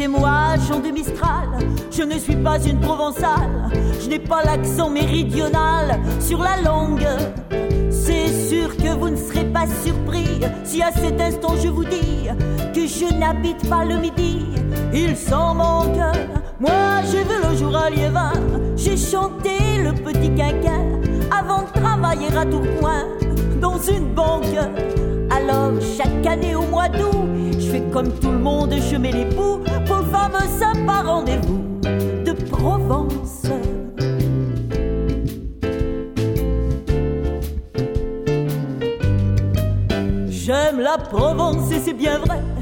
c'est moi, Jean de Mistral. Je ne suis pas une provençale. Je n'ai pas l'accent méridional sur la langue. C'est sûr que vous ne serez pas surpris si à cet instant je vous dis que je n'habite pas le Midi. Il s'en manque. Moi j'ai vu le jour à Liévin. J'ai chanté le petit quinquin avant de travailler à Tourcoing dans une banque. Alors chaque année au mois d'août, je fais comme tout le monde, je mets les poux pour le fameux sympa rendez-vous de Provence. J'aime la Provence et c'est bien vrai.